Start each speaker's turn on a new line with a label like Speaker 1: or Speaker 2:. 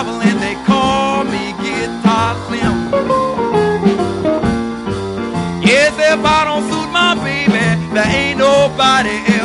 Speaker 1: travel and they call me Guitar Slim. Yes, if I don't suit my baby, there ain't nobody else.